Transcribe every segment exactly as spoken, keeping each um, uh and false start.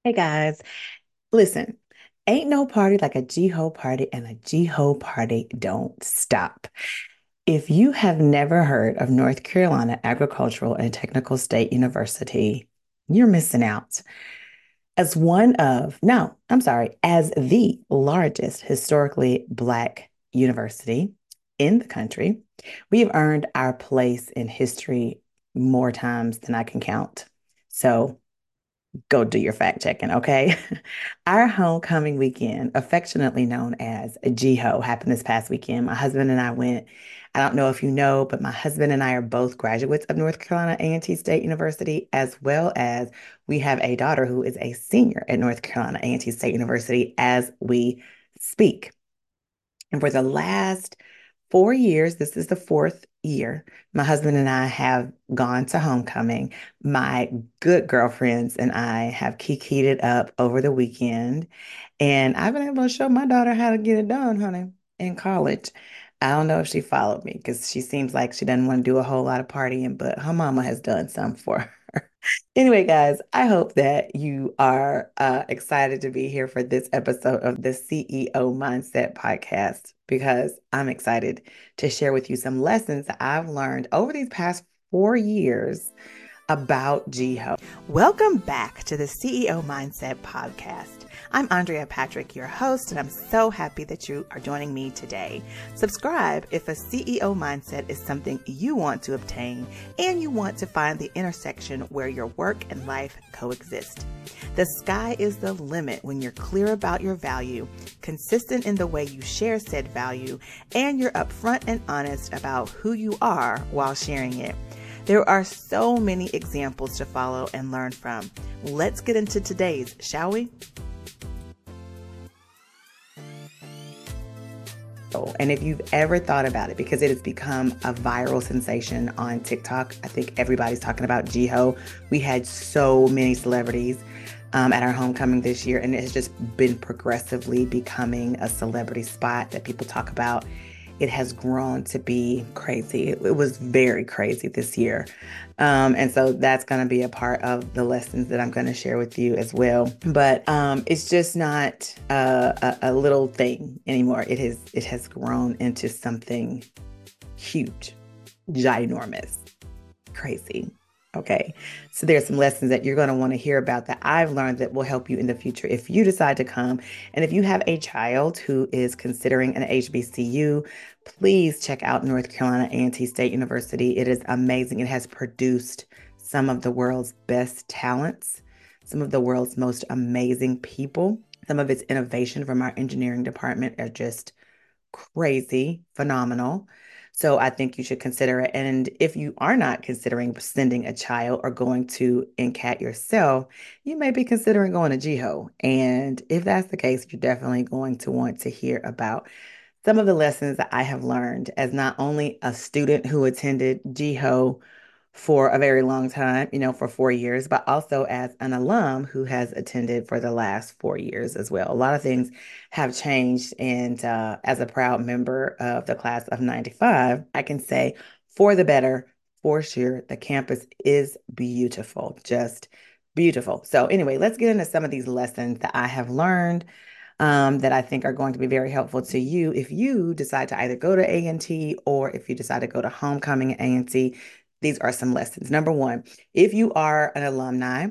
Hey guys, listen, ain't no party like a G-Ho party, and a G-Ho party don't stop. If you have never heard of North Carolina Agricultural and Technical State University, you're missing out. As one of, no, I'm sorry, as the largest historically Black university in the country, we have earned our place in history more times than I can count. So, go do your fact checking, okay? Our homecoming weekend, affectionately known as G-Ho, happened this past weekend. My husband and I went. I don't know if you know, but my husband and I are both graduates of North Carolina A and T State University, as well as we have a daughter who is a senior at North Carolina A and T State University as we speak. And for the last four years, this is the fourth year, my husband and I have gone to homecoming. My good girlfriends and I have kikied it up over the weekend. And I've been able to show my daughter how to get it done, honey, in college. I don't know if she followed me because she seems like she doesn't want to do a whole lot of partying, but her mama has done some for her. Anyway, guys, I hope that you are uh, excited to be here for this episode of the C E O Mindset Podcast because I'm excited to share with you some lessons that I've learned over these past four years about G-Ho. Welcome back to the C E O Mindset Podcast. I'm Andrea Patrick, your host, and I'm so happy that you are joining me today. Subscribe if a C E O mindset is something you want to obtain and you want to find the intersection where your work and life coexist. The sky is the limit when you're clear about your value, consistent in the way you share said value, and you're upfront and honest about who you are while sharing it. There are so many examples to follow and learn from. Let's get into today's, shall we? And if you've ever thought about it, because it has become a viral sensation on TikTok, I think everybody's talking about G-Ho. We had so many celebrities um, at our homecoming this year, and it has just been progressively becoming a celebrity spot that people talk about. It has grown to be crazy. It, it was very crazy this year. Um, and so that's going to be a part of the lessons that I'm going to share with you as well. But um, it's just not a, a, a little thing anymore. It has, it has grown into something huge, ginormous, crazy. Okay, so there's some lessons that you're going to want to hear about that I've learned that will help you in the future if you decide to come. And if you have a child who is considering an H B C U, please check out North Carolina A and T State University. It is amazing. It has produced some of the world's best talents, some of the world's most amazing people. Some of its innovation from our engineering department are just crazy, phenomenal. So I think you should consider it. And if you are not considering sending a child or going to N C A T yourself, you may be considering going to G-Ho. And if that's the case, you're definitely going to want to hear about some of the lessons that I have learned as not only a student who attended G-Ho for a very long time, you know, for four years, but also as an alum who has attended for the last four years as well. A lot of things have changed. And uh, as a proud member of the class of ninety-five, I can say for the better, for sure, the campus is beautiful, just beautiful. So, anyway, let's get into some of these lessons that I have learned um, that I think are going to be very helpful to you if you decide to either go to A and T or if you decide to go to homecoming at A and T. These are some lessons. Number one, if you are an alumni,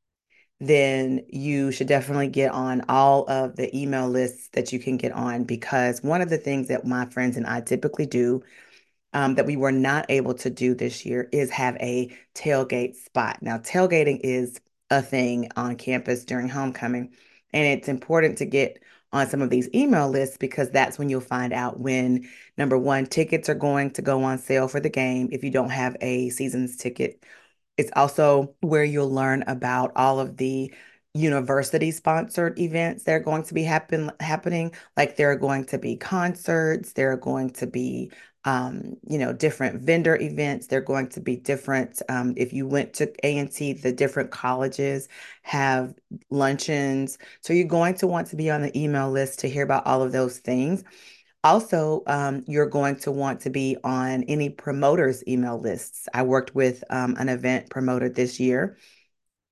then you should definitely get on all of the email lists that you can get on, because one of the things that my friends and I typically do um, that we were not able to do this year is have a tailgate spot. Now, tailgating is a thing on campus during homecoming, and it's important to get on some of these email lists because that's when you'll find out when, number one, tickets are going to go on sale for the game if you don't have a season's ticket. It's also where you'll learn about all of the university sponsored events that are going to be happen happening. Like there are going to be concerts, there are going to be um, you know, different vendor events. They're going to be different. Um, if you went to A and T, the different colleges have luncheons. So you're going to want to be on the email list to hear about all of those things. Also, um, you're going to want to be on any promoters' email lists. I worked with um, an event promoter this year,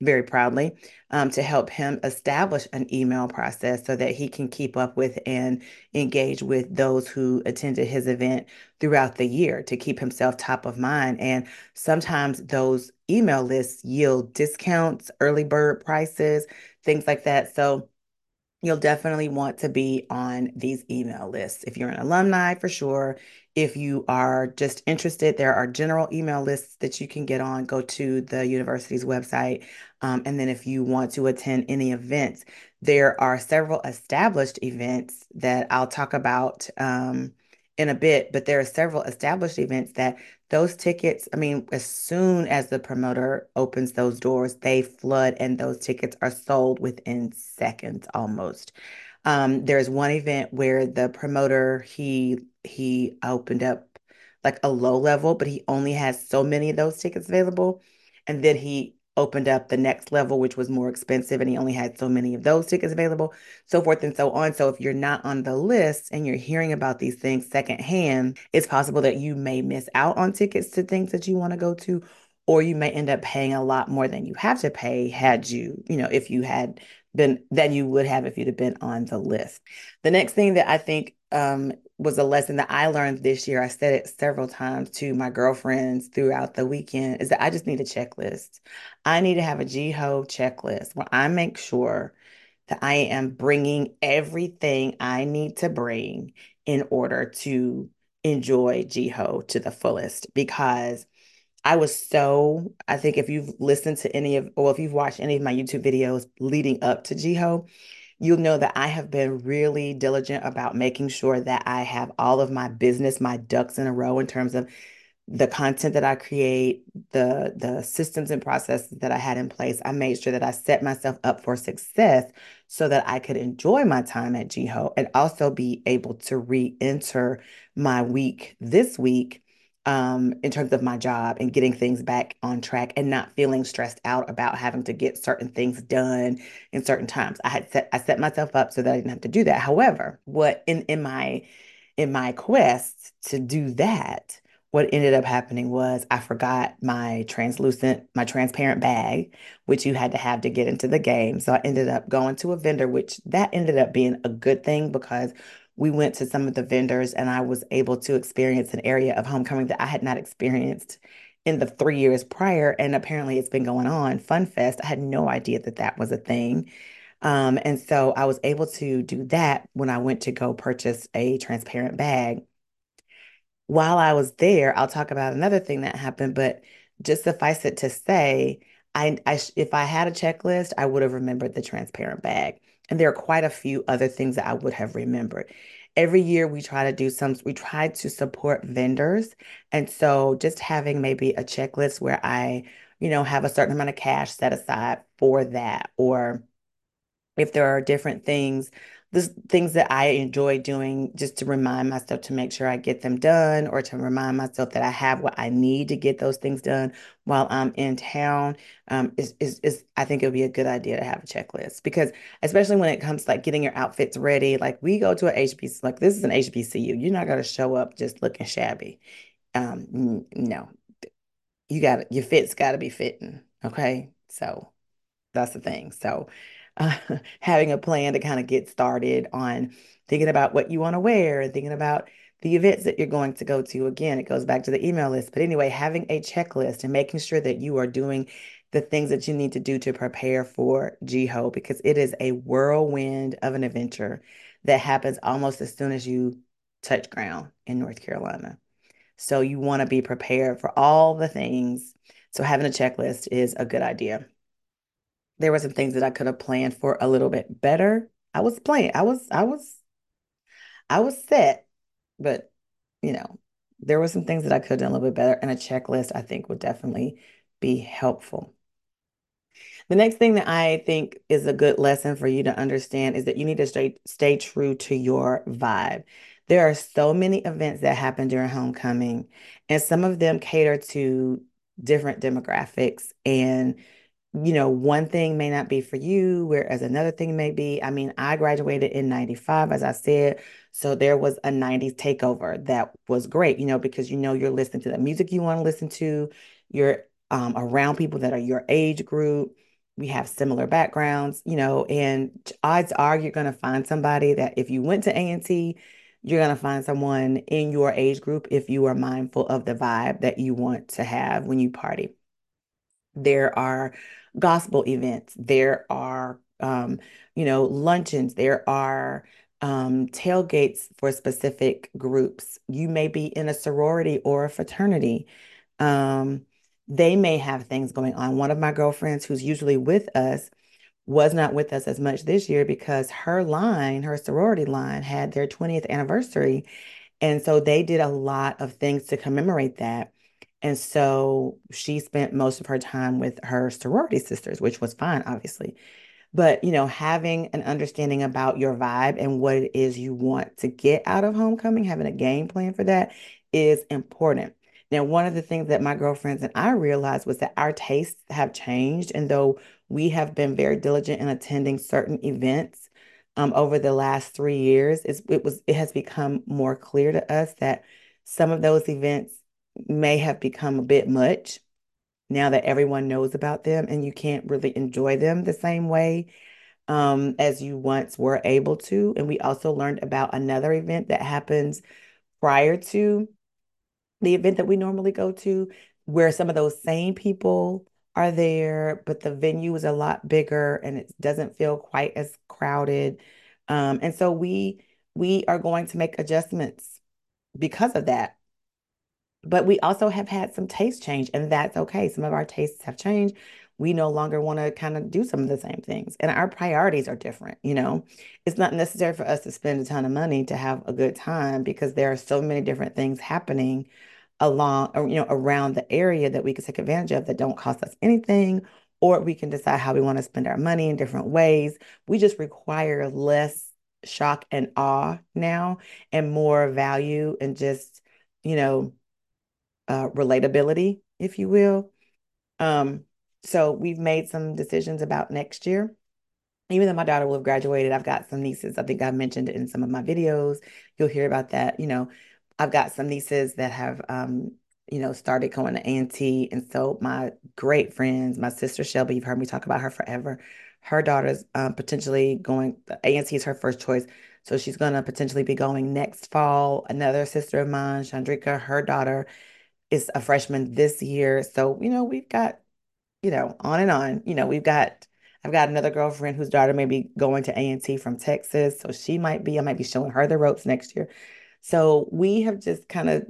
very proudly, um, to help him establish an email process so that he can keep up with and engage with those who attended his event throughout the year to keep himself top of mind. And sometimes those email lists yield discounts, early bird prices, things like that. So you'll definitely want to be on these email lists. If you're an alumni, for sure. If you are just interested, there are general email lists that you can get on. Go to the university's website. Um, and then if you want to attend any events, there are several established events that I'll talk about um, in a bit, but there are several established events that those tickets, I mean, as soon as the promoter opens those doors, they flood and those tickets are sold within seconds almost. Um, there's one event where the promoter he he opened up like a low level, but he only has so many of those tickets available. And then he opened up the next level, which was more expensive, and he only had so many of those tickets available, so forth and so on. So if you're not on the list and you're hearing about these things secondhand, it's possible that you may miss out on tickets to things that you want to go to, or you may end up paying a lot more than you have to pay had you, you know, if you had been, than you would have if you'd have been on the list. The next thing that I think um, was a lesson that I learned this year, I said it several times to my girlfriends throughout the weekend, is that I just need a checklist. I need to have a GHO checklist where I make sure that I am bringing everything I need to bring in order to enjoy GHO to the fullest. Because I was so, I think if you've listened to any of, or if you've watched any of my YouTube videos leading up to GHO, you'll know that I have been really diligent about making sure that I have all of my business, my ducks in a row in terms of the content that I create, the the systems and processes that I had in place. I made sure that I set myself up for success so that I could enjoy my time at GHO and also be able to re-enter my week this week um, in terms of my job and getting things back on track and not feeling stressed out about having to get certain things done in certain times. I had set I set myself up so that I didn't have to do that. However, what in in my in my quest to do that, what ended up happening was I forgot my translucent, my transparent bag, which you had to have to get into the game. So I ended up going to a vendor, which that ended up being a good thing because we went to some of the vendors and I was able to experience an area of homecoming that I had not experienced in the three years prior. And apparently it's been going on. Fun Fest. I had no idea that that was a thing. Um, and so I was able to do that when I went to go purchase a transparent bag. While I was there, I'll talk about another thing that happened, but just suffice it to say, I, I sh- if I had a checklist, I would have remembered the transparent bag. And there are quite a few other things that I would have remembered. Every year we try to do some, we try to support vendors. And so just having maybe a checklist where I, you know, have a certain amount of cash set aside for that, or if there are different things, this things that I enjoy doing just to remind myself to make sure I get them done or to remind myself that I have what I need to get those things done while I'm in town, um, is, is, is I think it would be a good idea to have a checklist because especially when it comes to like getting your outfits ready, like we go to an H B C, like this is an H B C U, you're not going to show up just looking shabby. Um, n- no, you got your fit's got to be fitting. Okay. So that's the thing. So, uh, having a plan to kind of get started on thinking about what you want to wear and thinking about the events that you're going to go to. Again, it goes back to the email list. But anyway, having a checklist and making sure that you are doing the things that you need to do to prepare for GHO because it is a whirlwind of an adventure that happens almost as soon as you touch ground in North Carolina. So you want to be prepared for all the things. So having a checklist is a good idea. There were some things that I could have planned for a little bit better. I was playing. I was I was I was set, but you know, there were some things that I could have done a little bit better, and a checklist I think would definitely be helpful. The next thing that I think is a good lesson for you to understand is that you need to stay stay true to your vibe. There are so many events that happen during homecoming, and some of them cater to different demographics and you know, one thing may not be for you, whereas another thing may be. I mean, I graduated in ninety-five, as I said. So there was a nineties takeover that was great, you know, because you know you're listening to the music you want to listen to. You're um, around people that are your age group. We have similar backgrounds, you know, and odds are you're going to find somebody that if you went to A and T, you're going to find someone in your age group if you are mindful of the vibe that you want to have when you party. There are gospel events, there are, um, you know, luncheons, there are um, tailgates for specific groups. You may be in a sorority or a fraternity. Um, they may have things going on. One of my girlfriends, who's usually with us, was not with us as much this year because her line, her sorority line, had their twentieth anniversary. And so they did a lot of things to commemorate that. And so she spent most of her time with her sorority sisters, which was fine, obviously. But, you know, having an understanding about your vibe and what it is you want to get out of homecoming, having a game plan for that is important. Now, one of the things that my girlfriends and I realized was that our tastes have changed. And though we have been very diligent in attending certain events um, over the last three years, it's, it was it has become more clear to us that some of those events may have become a bit much now that everyone knows about them and you can't really enjoy them the same way um, as you once were able to. And we also learned about another event that happens prior to the event that we normally go to, where some of those same people are there, but the venue is a lot bigger and it doesn't feel quite as crowded. Um, and so we we are going to make adjustments because of that. But we also have had some taste change, and that's okay. Some of our tastes have changed. We no longer want to kind of do some of the same things, and our priorities are different. You know, it's not necessary for us to spend a ton of money to have a good time because there are so many different things happening along, or, you know, around the area that we can take advantage of that don't cost us anything, or we can decide how we want to spend our money in different ways. We just require less shock and awe now and more value and just, you know, uh, relatability, if you will. Um, so we've made some decisions about next year. Even though my daughter will have graduated, I've got some nieces. I think I mentioned it in some of my videos. You'll hear about that. You know, I've got some nieces that have, um, you know, started going to A and T. And so my great friends, my sister Shelby, you've heard me talk about her forever. Her daughter's um, potentially going, A and T is her first choice. So she's going to potentially be going next fall. Another sister of mine, Chandrika, her daughter is a freshman this year. So, you know, we've got, you know, on and on. You know, we've got, I've got another girlfriend whose daughter may be going to A and T from Texas. So she might be, I might be showing her the ropes next year. So we have just kind of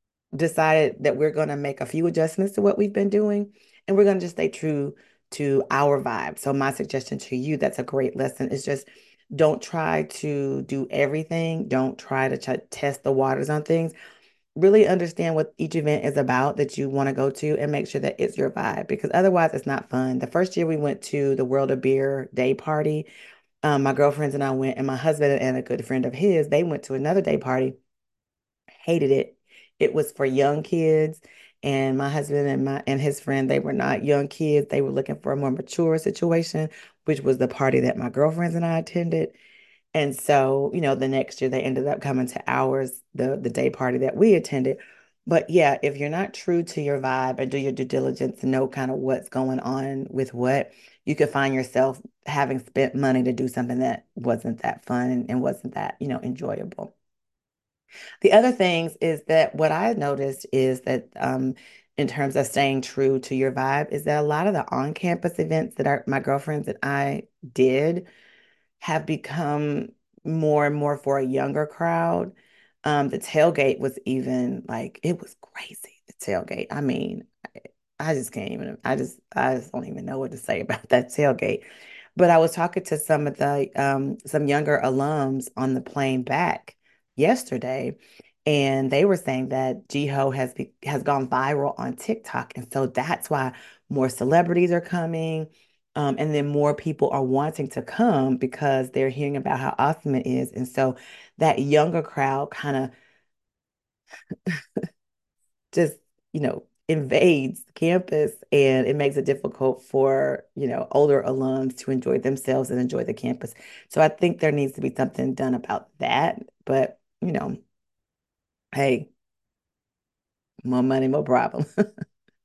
decided that we're going to make a few adjustments to what we've been doing, and we're going to just stay true to our vibe. So my suggestion to you, that's a great lesson, is just don't try to do everything. Don't try to ch test the waters on things. Really understand what each event is about that you want to go to and make sure that it's your vibe because otherwise it's not fun. The first year we went to the World of Beer day party, um, my girlfriends and I went, and my husband and a good friend of his, they went to another day party, hated it. It was for young kids, and my husband and my and his friend, they were not young kids. They were looking for a more mature situation, which was the party that my girlfriends and I attended. And so, you know, the next year they ended up coming to ours, the the day party that we attended. But yeah, if you're not true to your vibe and do your due diligence to know kind of what's going on with what, you could find yourself having spent money to do something that wasn't that fun and, and wasn't that, you know, enjoyable. The other things is that what I noticed is that um, in terms of staying true to your vibe, is that a lot of the on-campus events that our, my girlfriends and I did have become more and more for a younger crowd. Um, the tailgate was even like it was crazy. The tailgate. I mean, I just can't even. I just I just don't even know what to say about that tailgate. But I was talking to some of the um some younger alums on the plane back yesterday, and they were saying that GHO has be, has gone viral on TikTok, and so that's why more celebrities are coming. Um, and then more people are wanting to come because they're hearing about how awesome it is. And so that younger crowd kind of just, you know, invades campus, and it makes it difficult for, you know, older alums to enjoy themselves and enjoy the campus. So I think there needs to be something done about that. But, you know, hey, more money, more problem.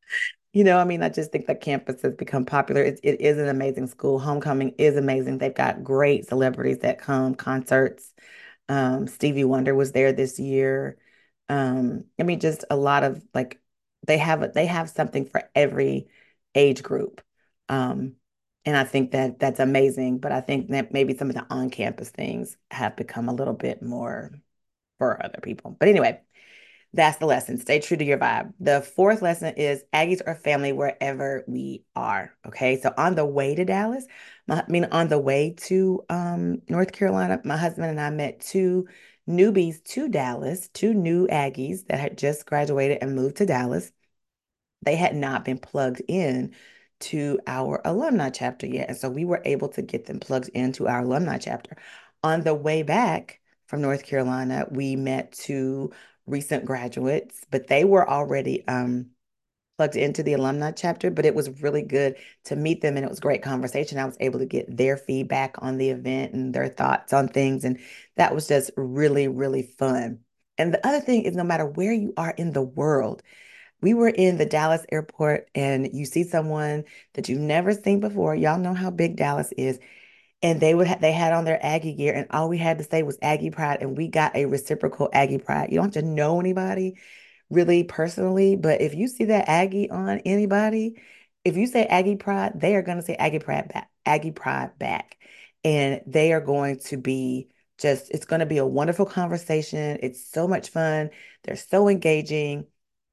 You know, I mean, I just think that campus has become popular. It, it is an amazing school. Homecoming is amazing. They've got great celebrities that come, concerts. Um, Stevie Wonder was there this year. Um, I mean, just a lot of like they have they have something for every age group. Um, and I think that that's amazing. But I think that maybe some of the on-campus things have become a little bit more for other people. But anyway, that's the lesson. Stay true to your vibe. The fourth lesson is Aggies are family wherever we are. Okay. So on the way to Dallas, my, I mean, on the way to um, North Carolina, my husband and I met two newbies to Dallas, two new Aggies that had just graduated and moved to Dallas. They had not been plugged in to our alumni chapter yet. And so we were able to get them plugged into our alumni chapter. On the way back from North Carolina, we met two recent graduates, but they were already um, plugged into the alumni chapter. But it was really good to meet them, and it was great conversation. I was able to get their feedback on the event and their thoughts on things. And that was just really, really fun. And the other thing is, no matter where you are in the world, we were in the Dallas airport and you see someone that you've never seen before. Y'all know how big Dallas is. And they would ha they had on their Aggie gear, and all we had to say was Aggie Pride, and we got a reciprocal Aggie Pride. You don't have to know anybody really personally, but if you see that Aggie on anybody, if you say Aggie Pride, they are going to say Aggie Pride back, Aggie Pride back. And they are going to be just, it's going to be a wonderful conversation. It's so much fun. They're so engaging,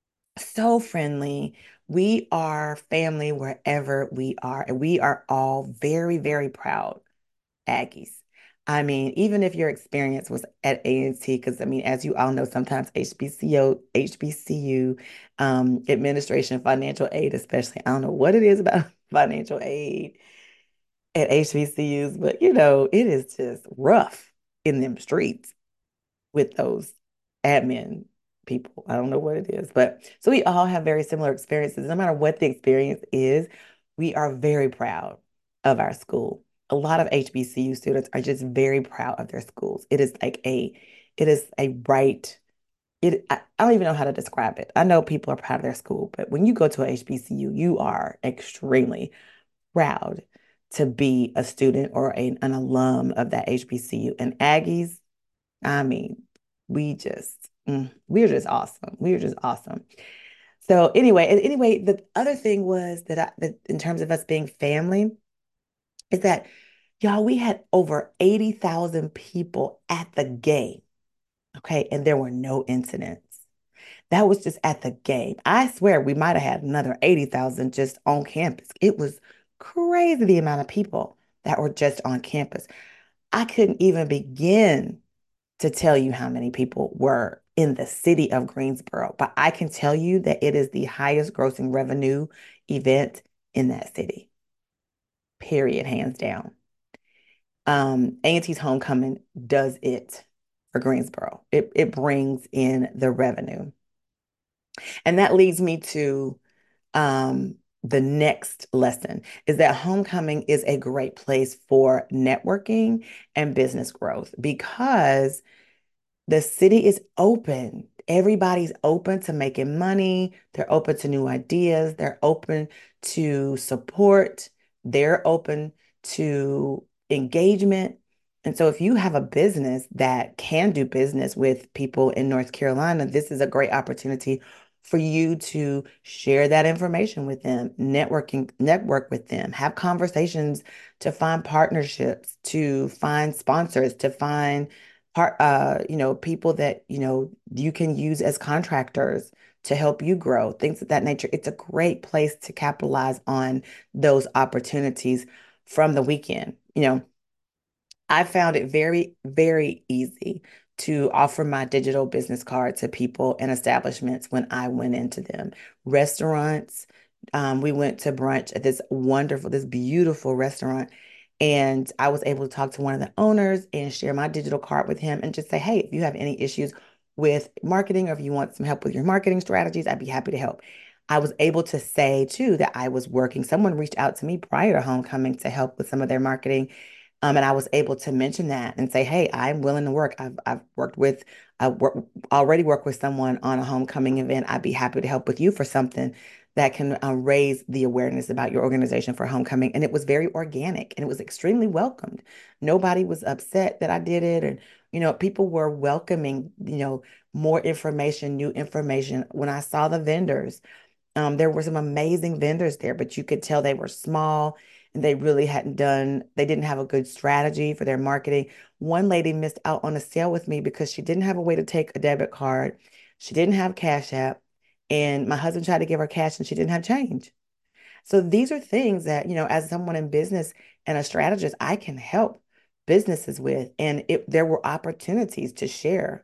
so friendly. We are family wherever we are, and we are all very, very proud Aggies. I mean, even if your experience was at A and T, because I mean, as you all know, sometimes H B C O, H B C U, um, administration, financial aid, especially, I don't know what it is about financial aid at H B C Us, but you know, it is just rough in them streets with those admin people. I don't know what it is, but so we all have very similar experiences. No matter what the experience is, we are very proud of our school. A lot of H B C U students are just very proud of their schools. It is like a, it is a right. It, I, I don't even know how to describe it. I know people are proud of their school, but when you go to a H B C U, you are extremely proud to be a student or a, an alum of that H B C U. And Aggies, I mean, we just, mm, we're just awesome. We're just awesome. So anyway, and anyway, the other thing was that I, that in terms of us being family, is that y'all, we had over eighty thousand people at the game. Okay. And there were no incidents. That was just at the game. I swear we might have had another eighty thousand just on campus. It was crazy the amount of people that were just on campus. I couldn't even begin to tell you how many people were in the city of Greensboro, but I can tell you that it is the highest grossing revenue event in that city, period, hands down. Um, A and T's Homecoming does it for Greensboro. It, it brings in the revenue. And that leads me to um, the next lesson is that homecoming is a great place for networking and business growth because the city is open. Everybody's open to making money. They're open to new ideas. They're open to support. They're open to engagement. And so, if you have a business that can do business with people in North Carolina, this is a great opportunity for you to share that information with them, networking, network with them, have conversations to find partnerships, to find sponsors, to find part, uh, you know, people that, you know, you can use as contractors to help you grow, things of that nature. It's a great place to capitalize on those opportunities from the weekend. You know, I found it very, very easy to offer my digital business card to people and establishments when I went into them. Restaurants, um, we went to brunch at this wonderful, this beautiful restaurant. And I was able to talk to one of the owners and share my digital card with him and just say, hey, if you have any issues with marketing or if you want some help with your marketing strategies, I'd be happy to help. I was able to say too that I was working. Someone reached out to me prior to homecoming to help with some of their marketing, um, and I was able to mention that and say, hey, I'm willing to work. I've I've worked with I work already worked with someone on a homecoming event. I'd be happy to help with you for something that can uh, raise the awareness about your organization for homecoming. And it was very organic and it was extremely welcomed. Nobody was upset that I did it. And, you know, people were welcoming, you know, more information, new information. When I saw the vendors, um, there were some amazing vendors there, but you could tell they were small and they really hadn't done, they didn't have a good strategy for their marketing. One lady missed out on a sale with me because she didn't have a way to take a debit card. She didn't have Cash App. And my husband tried to give her cash and she didn't have change. So these are things that, you know, as someone in business and a strategist, I can help businesses with. And if there were opportunities to share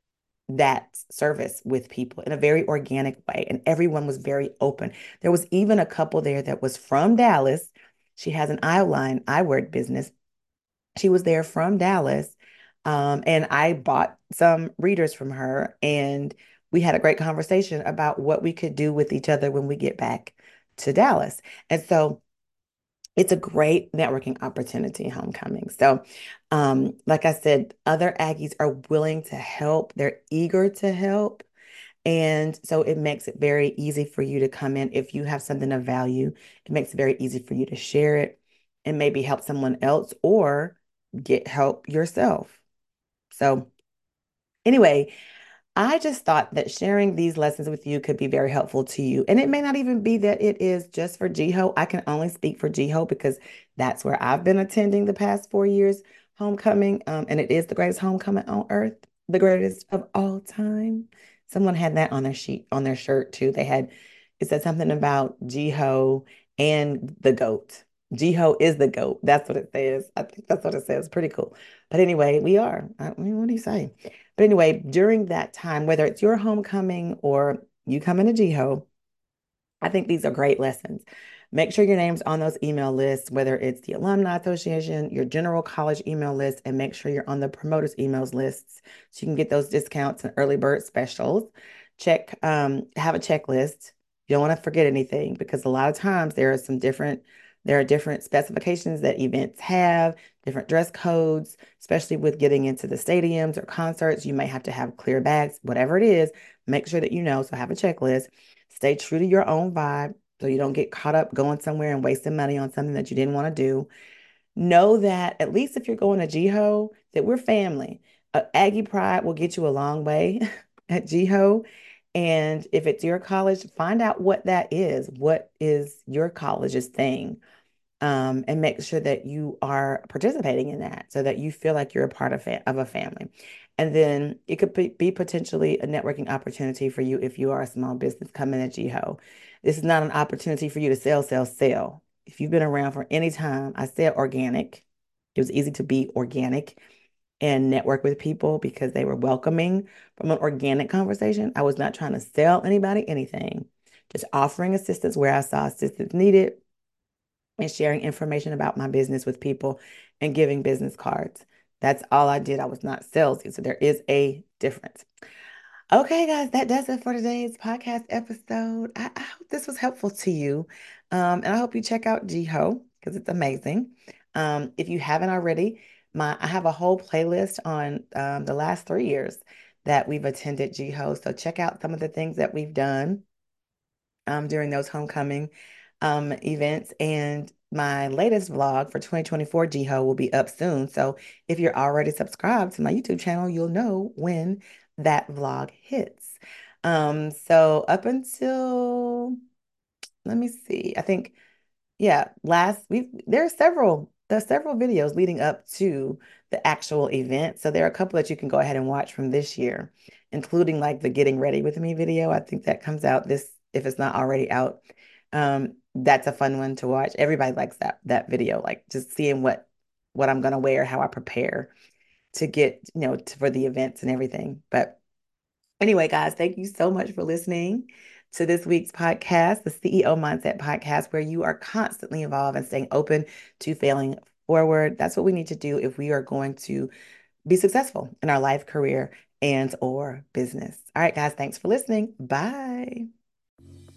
that service with people in a very organic way. And everyone was very open. There was even a couple there that was from Dallas. She has an eyeline eyewear business. She was there from Dallas. Um, and I bought some readers from her, and we had a great conversation about what we could do with each other when we get back to Dallas. And so it's a great networking opportunity, homecoming. So, um, like I said, other Aggies are willing to help. They're eager to help. And so it makes it very easy for you to come in if you have something of value. It makes it very easy for you to share it and maybe help someone else or get help yourself. So, anyway, I just thought that sharing these lessons with you could be very helpful to you. And it may not even be that it is just for GEHO. I can only speak for GEHO because that's where I've been attending the past four years, homecoming. Um, and it is the greatest homecoming on earth, the greatest of all time. Someone had that on their sheet, on their shirt too. They had, it said something about GEHO and the GOAT. GEHO is the GOAT. That's what it says. I think that's what it says. Pretty cool. But anyway, we are. I mean, what do you say? But anyway, during that time, whether it's your homecoming or you come into GEHO, I think these are great lessons. Make sure your name's on those email lists, whether it's the Alumni Association, your general college email list, and make sure you're on the promoters emails lists so you can get those discounts and early bird specials. Check, um, have a checklist. You don't want to forget anything because a lot of times there are some different, there are different specifications that events have, different dress codes, especially with getting into the stadiums or concerts. You may have to have clear bags, whatever it is, make sure that you know. So have a checklist. Stay true to your own vibe so you don't get caught up going somewhere and wasting money on something that you didn't want to do. Know that at least if you're going to GEHO, that we're family. Uh, Aggie Pride will get you a long way at GEHO. And if it's your college, find out what that is. What is your college's thing? Um, and make sure that you are participating in that so that you feel like you're a part of, fa of a family. And then it could be, be potentially a networking opportunity for you if you are a small business coming at GEHO. This is not an opportunity for you to sell, sell, sell. If you've been around for any time, I said organic. It was easy to be organic and network with people because they were welcoming from an organic conversation. I was not trying to sell anybody anything, just offering assistance where I saw assistance needed and sharing information about my business with people and giving business cards. That's all I did. I was not salesy. So there is a difference. Okay, guys, that does it for today's podcast episode. I, I hope this was helpful to you. Um, and I hope you check out GEHO because it's amazing. Um, if you haven't already, my I have a whole playlist on um, the last three years that we've attended GEHO. So check out some of the things that we've done um, during those homecoming um, events. And my latest vlog for twenty twenty-four GEHO will be up soon. So if you're already subscribed to my YouTube channel, you'll know when that vlog hits. Um, so up until, let me see, I think yeah, last we've there are several there's several videos leading up to the actual event. So there are a couple that you can go ahead and watch from this year, including like the getting ready with me video. I think that comes out this if it's not already out. Um, that's a fun one to watch. Everybody likes that that video, like just seeing what what I'm gonna wear, how I prepare to get, you know, to, for the events and everything. But anyway, guys, thank you so much for listening to this week's podcast, the C E O Mindset Podcast, where you are constantly involved and staying open to failing forward. That's what we need to do if we are going to be successful in our life, career, and or business. All right, guys, thanks for listening. Bye.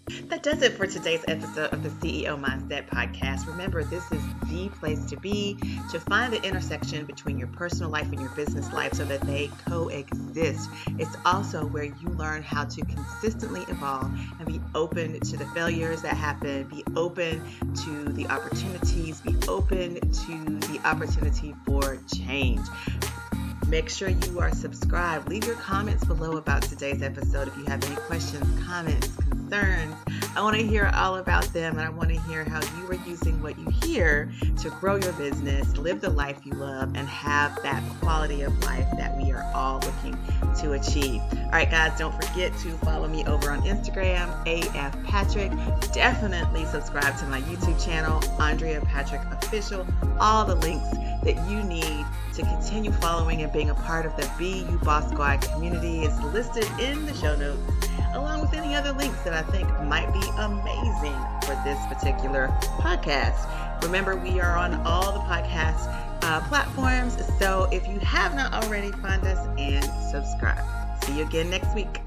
That does it for today's episode of the C E O Mindset Podcast. Remember, this is the place to be to find the intersection between your personal life and your business life so that they coexist. It's also where you learn how to consistently evolve and be open to the failures that happen, be open to the opportunities, be open to the opportunity for change. Make sure you are subscribed. Leave your comments below about today's episode if you have any questions, comments, concerns. I want to hear all about them, and I want to hear how you are using what you hear to grow your business, live the life you love, and have that quality of life that we are all looking to achieve. All right, guys, don't forget to follow me over on Instagram, A F Patrick. Definitely subscribe to my YouTube channel, Andrea Patrick Official. All the links that you need to continue following and being a part of the Be You Boss Squad community is listed in the show notes, along with any other links that I think might be amazing for this particular podcast. Remember, we are on all the podcast uh, platforms, so if you have not already, find us and subscribe. See you again next week.